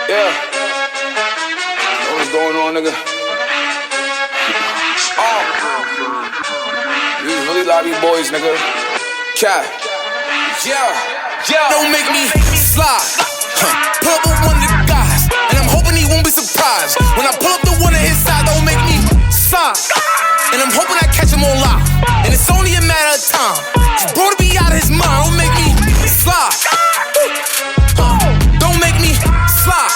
Yeah. What's going on, nigga? These really lobby boys, nigga. Cat. Yeah. Don't make me slide. Pull up with one of the guys, and I'm hoping he won't be surprised when I pull up the one on his side. Don't make me slide, and I'm hoping I catch him on live, and it's only a matter of time. He's bro to be out of his mind. Don't make me slide. Don't make me slide.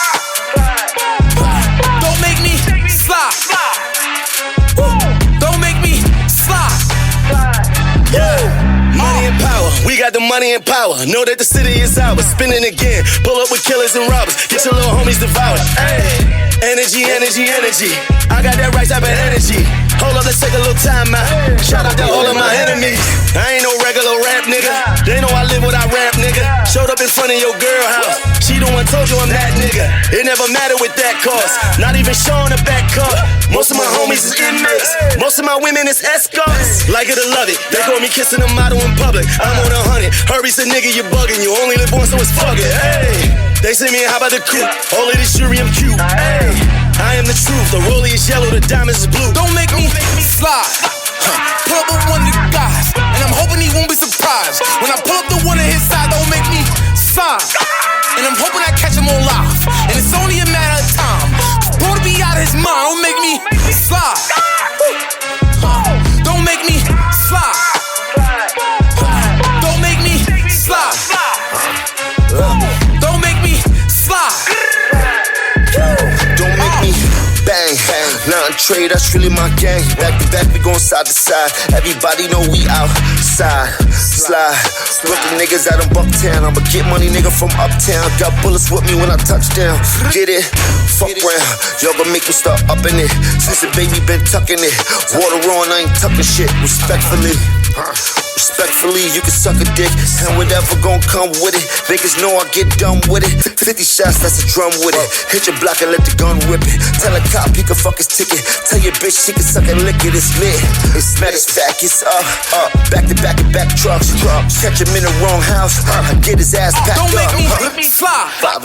Don't make me slide. Don't make me slide. Money and power, we got the money and power. Know that the city is ours. Spinning again, pull up with killers and robbers. Get your little homies devoured. Ay. Energy, energy, energy. I got that right type of energy. Hold up, let's take a little time out. Shout out to all of my enemies. I ain't no regular rap nigga. They know I live what I rap, nigga. Showed up in front of your girl house. She the one told you I'm that nigga. It never mattered with that cost. Not even showing a back car. Most of my homies is inmates. Most of my women is escorts. Like it or love it. They call me kissing a model in public. I'm on 100. Hurry's the nigga, you bugging. You only live once, so it's fuck it. Hey. They say me, how about the coupe? All of this jewelry, I'm cute. Hey. I am the truth. The rollie is yellow, the diamonds is blue. Don't make me slide. Pull up with one of the guys, and I'm hoping he won't be surprised when I pull up the one on his side. Don't make me slide, and I'm hoping I catch him on live, and it's only a matter of time. Bro to be out of his mind. Don't make me slide. Don't make me slide. Don't make me slide. Don't make me slide. Don't make me bang, bang. Nothing trade, that's really my gang. Back to back, we gon' side to side. Everybody know we outside. Slide. Brooklyn niggas out in Bucktown. I'ma get money, nigga, from uptown. Got bullets with me when I touch down. Get it? Fuck round. Y'all gon' make me start upping it. Since the baby been tucking it. Water on, I ain't tucking shit. Respectfully. Respectfully, you can suck a dick, and whatever gon' come with it. Niggas know I get done with it. 50 shots, that's a drum with it. Hit your block and let the gun whip it. Tell a cop he can fuck his ticket. Tell your bitch she can suck and lick it. It's lit. It's matter of fact, it's up. Back to back and back trucks. Catch him in the wrong house. Get his ass packed up. Don't make me slide. Bobby.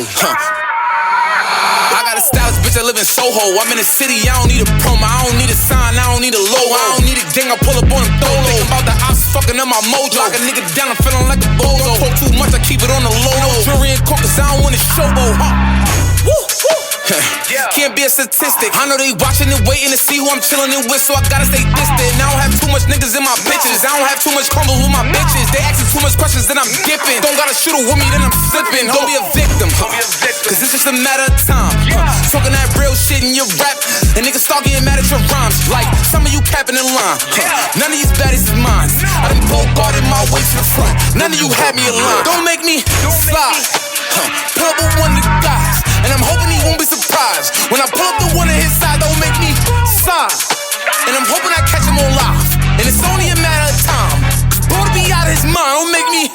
I got a stylish bitch that live in Soho. I'm in the city, I don't need a promo. I don't need a sign, I don't need a logo. I don't need a gang, I pull up on them dolo. Think about the ops fucking up my mojo. Lock a nigga down, I'm feeling like a bozo. Talk too much, I keep it on the low. No jewelry and coke, cause I don't want it showboat. Woo, woo. Can't be a statistic. I know they watching and waiting to see who I'm chilling it with, so I gotta stay distant. I don't have too much niggas in my bitches. I don't have too much combos with my bitches. They asking too much questions, then I'm dipping. Don't gotta shoot it with me, then I'm slipping. Don't be a victim, cause it's just a matter of time. Talking that real shit in your rap, and niggas start getting mad at your rhymes. Like some of you capping in line. None of these baddies is mine. I done guarded my way to the front. None of you had me in line. Don't make me slide. Pull up with one of the guys, and I'm hoping he won't be surprised when I pull up the one on his side. Don't make me slide, and I'm hoping I catch him on live, and it's only a matter of time. Bro to be out of his mind. Don't make me